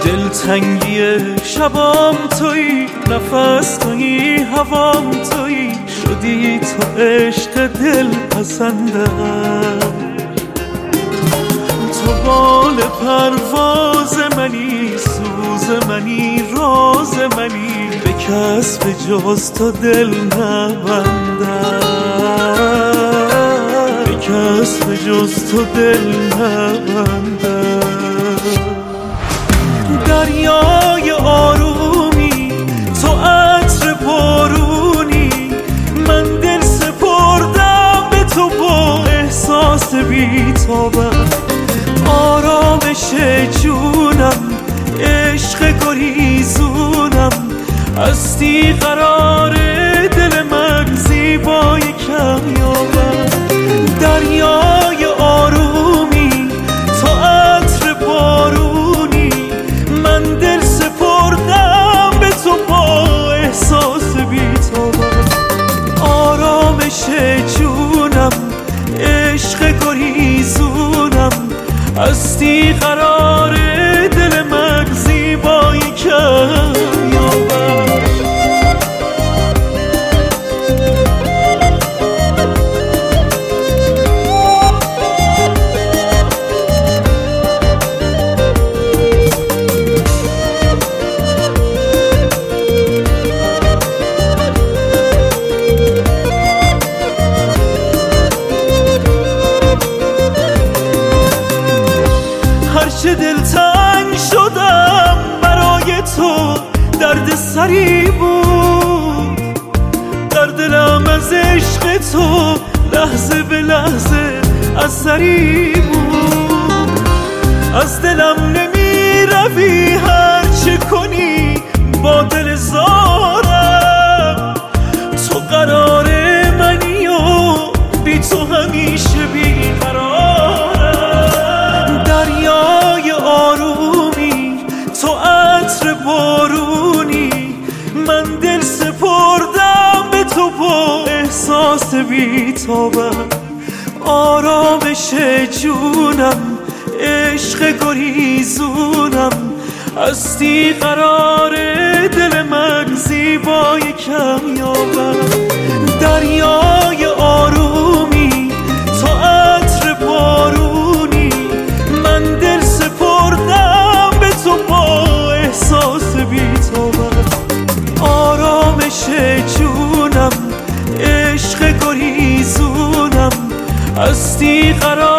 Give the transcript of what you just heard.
دلتنگی شبام تویی، نفس تویی، هوام تویی، شدی تو عشق دل پسندم. تو بال پرواز منی، سوز منی، راز منی، به کس به جز تو دل نبندم، به کس به جز تو دل نبندم. دریای آرومی، تو عطر بارونی، من دل سپردم به تو با احساس بی‌تابم. آرامش جونم، عشق گریزونم، هستی قرار دل من، زیبای کمیابم. دریای آرومی، تو عطر بارونی، من دل سپردم به تو با احساس بی‌تابم. آرامش جونم، عشق گریزونم، هستی قرار دل من، زیبای کمیابم. هرچه دلتنگ شدم برای تو، درد سری بود در دلم، از عشق تو لحظه به لحظه اثری بود. از دلم نمی روی، هرچه کنی با دل زارم. تو قرار منی و بی تو همیشه بی قرارم. دریای آرومی، تو عطر بارونی، من دل سپردم به تو با احساس بی‌تابم. آرامش جونم، عشق گریزونم، هستی قرار دل من، زیبای کمیابم. دریای آرومی، تو عطر بارونی، من دل سپردم به تو با احساس بی‌تابم. آرامش جونم، عشق گریزونم، هستی قرار